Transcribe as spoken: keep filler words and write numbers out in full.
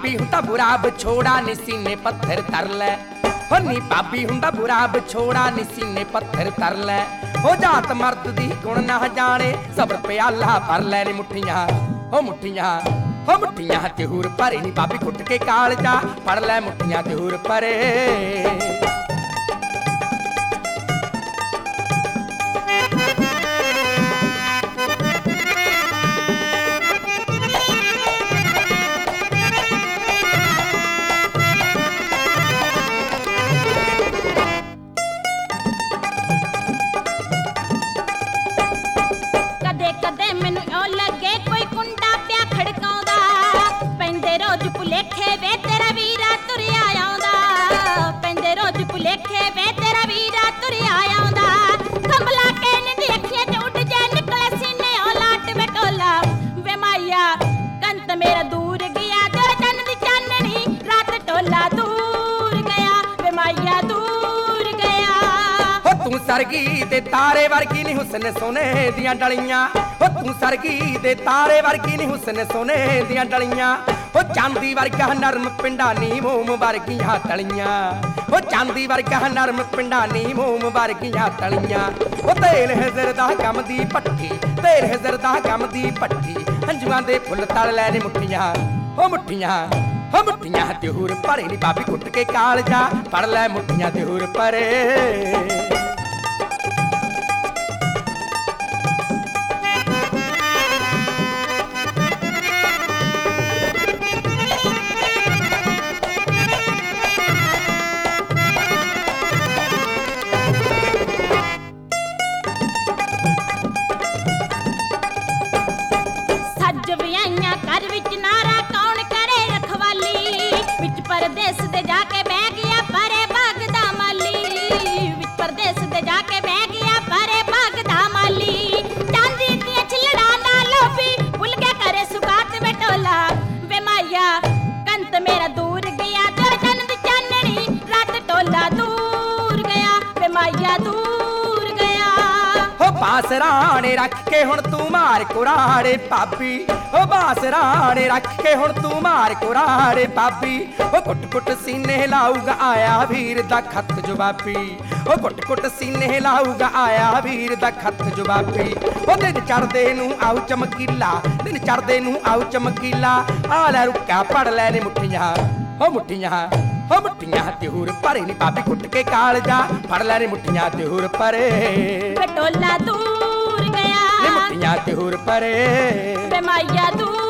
पापी हुंदा बुरा विछोड़ा नी सीने पत्थर तर लै हो नी पापी हुंदा बुरा विछोड़ा नी सीने पत्थर तर लै हो जात मर्द दी गुण ना जाने सबर प्याला भर लै नी मुठियां हो मुठियां हो मुठियां तिहूर भरे नी पापी कुट के कालजा फड़ लै मुठियां तिहूर भरे भुलेखे वे तेरा वीरा तुरिया आउंदा पैंदे रोज भुलेखे वे तेरा वीरा तुरिया आउंदा कंबला के निंदी अखियां च उड़ जा निकले सीने ओ लाट बटोला वे माया कंत मेरा दूर गया तेरा चन्न दी चाननी रात टोला दूर गया वे माया दूर गया हो तू सरगी ते तारे वर्गी नी हुस्न सोने दियां डलियां हो तू सरगी ते तारे वर्गी नी हुस्न सोने दियां डलियां हो चांदी वर्गा नरम पिंडा नी मोम वर्गियां तलियां हो चांदी वर्गा नरम पिंडा नी मोम वर्गियां तलियां हो तेल हज़र दा कम दी पट्टी तेल हज़र दा कम दी पट्टी हंजुआं दे फुल तल लै नी मुठियां हो मुठियां हो मुठियां तिहूर भरे नी पापी कुट के कालजा फड़ लै मुठियां तिहूर भरे घर विच नारा कौन करे रखवाली विच परदेस दे जाके बह गया परे भागदा माली विच परदेस दे जाके बह गया परे भागदा माली चांदी दी छिलड़ा ना लोभी भूल के करे सुगात बटोला वे माया कंत मेरा दूर गया तेरा चन्न दी चाननी रात टोला दूर गया वे माया दूर गया हो बासराने रख के हुण तू मार कुराड़े पापी हो बासराने रख के हुण तू मार कुराड़े पापी हो कुट कुट सीने लाऊगा आया वीर दा खत जवाबी हो कुट कुट सीने लाऊगा आया वीर दा खत जवाबी हो दिन चढ़दे नूं आऊ चमकीला दिन चढ़दे नूं आऊ चमकीला आ लै रुक्का पड़ लै नी मुठियां हो मुठियां हो मुठियां तिहूर भरे नी पापी कुट के कालजा फड़ लै नी मुठियां तिहूर भरे बटोला दूर गया नी मुठियां तिहूर भरे वे माया दूर